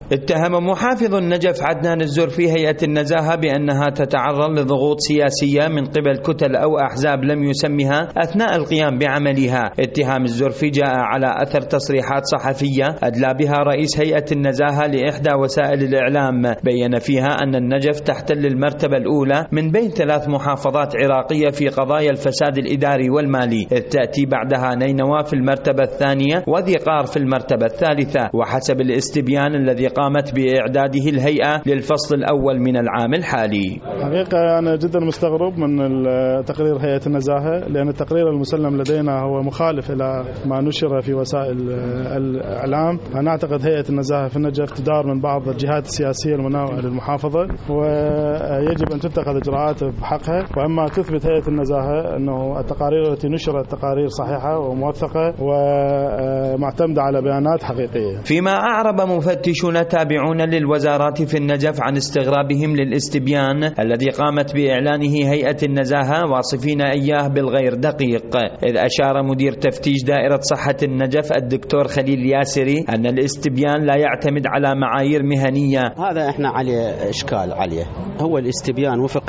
اتهم محافظ النجف عدنان الزرفي هيئة النزاهة بأنها تتعرض لضغوط سياسية من قبل كتل أو أحزاب لم يسمها أثناء القيام بعملها. اتهام الزرفي جاء على أثر تصريحات صحفية أدلى بها رئيس هيئة النزاهة لإحدى وسائل الإعلام بيّن فيها أن النجف تحتل المرتبة الأولى من بين 3 محافظات عراقية في قضايا الفساد الإداري والمالي، إذ تأتي بعدها نينوى في المرتبة الثانية وذي قار في المرتبة الثالثة، وحسب الاستبيان الذي قامت بإعداده الهيئة للفصل الأول من العام الحالي. حقيقة أنا جدا مستغرب من تقرير هيئة النزاهة، لأن التقرير المسلم لدينا هو مخالف إلى ما نشر في وسائل الإعلام. أنا أعتقد هيئة النزاهة في النجف تدار من بعض الجهات السياسية المناوئة للمحافظة، ويجب أن تتخذ إجراءات بحقها. وأما تثبت هيئة النزاهة أنه التقارير التي نشرت تقارير صحيحة وموثقة ومعتمدة على بيانات حقيقية. فيما أعرب مفتشون تابعون للوزارات في النجف عن استغرابهم للاستبيان الذي قامت بإعلانه هيئة النزاهة، واصفين إياه بالغير دقيق، إذ أشار مدير تفتيش دائرة صحة النجف الدكتور خليل ياسري أن الاستبيان لا يعتمد على معايير مهنية. هذا احنا عليه إشكال عليه، هو الاستبيان وفق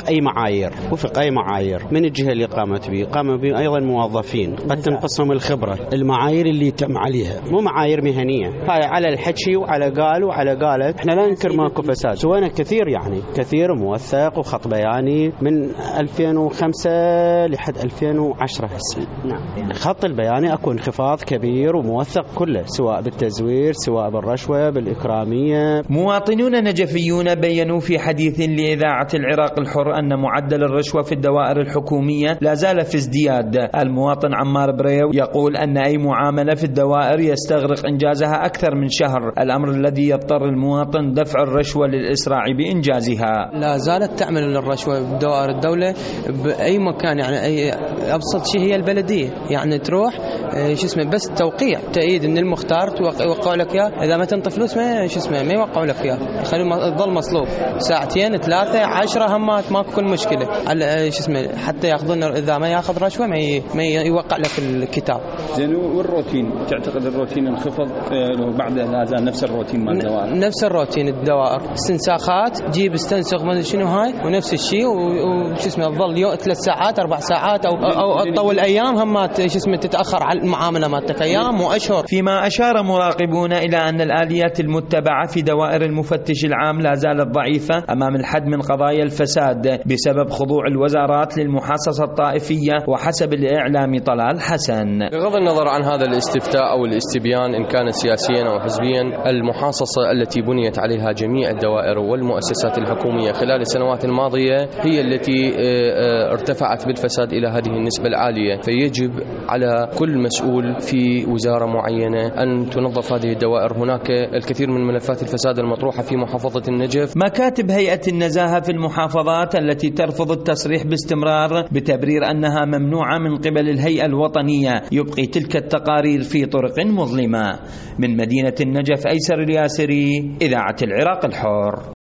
أي معايير من الجهة اللي قام به أيضا موظفين قد تنقصهم الخبرة. المعايير اللي تم عليها مو معايير مهنية، هاي على الحكي وعلى قال وعلى قالت. احنا لا ننكر ماكو فساد، سوينا كثير كثير موثق وخط بياني من 2005 لحد 2010 هسه. نعم، الخط البياني اكو انخفاض كبير وموثق كله، سواء بالتزوير سواء بالرشوة بالإكرامية. مواطنون نجفيون بيّنوا في حديث لإذاعة العراق الحر أن معدل الرشوة في الدوائر الحكومية لا زال في ازدياد. المواطن عمار بريو يقول أن أي معاملة في الدوائر يستغرق إنجازها أكثر من شهر، الأمر الذي يضطر المواطن دفع الرشوة للإسراع بإنجازها. لا زالت تعمل الرشوة بدوائر الدولة بأي مكان، يعني أي أبسط شيء هي البلدية، يعني تروح بس توقيع تأييد إن المختار يوقعوا لك إياه، إذا ما تنطي فلوس ما يوقعوا لك إياه، يخلوا تظل مصلوب 2 3 10 همات ماكو كل مشكلة. حتى ياخذون، إذا ما ياخذ رشوة ما يوقع لك الكتاب. زين، والروتين تعتقد الروتين انخفض بعد لا زال نفس الروتين مال الدوائر؟ نفس الروتين الدوائر، استنساخات جيب استنسخ ما شنو هاي ونفس الشيء، تظل 3 ساعات 4 ساعات أو تطول أيام همات تتأخر على المعاملة مالتك أيام وأشهر. فيما أشار مراقبون إلى أن الآليات المتبعة في دوائر المفتش العام لا زالت ضعيفة أمام الحد من قضايا الفساد بسبب خضوع الوزارات للمحاصصة الطائفية، وحسب الإعلام طلال حسن. بغض النظر عن هذا الاستفتاء أو الاستبيان إن كان سياسيا أو حزبيا، المحاصصة التي بنيت عليها جميع الدوائر والمؤسسات الحكومية خلال السنوات الماضية هي التي ارتفعت بالفساد إلى هذه النسبة العالية، فيجب على كل مسؤول في وزارة معينة أن تنظف هذه الدوائر. هناك الكثير من ملفات الفساد المطروحة في محافظة النجف. مكاتب هيئة النزاهة في المحافظات التي ترفض التصريح باستمرار بتبرير أنها ممنوعة من قبل الهيئة الوطنية يبقي تلك التقارير في طرق مظلمة. من مدينة النجف، أيسر الياسري، إذاعة العراق الحر.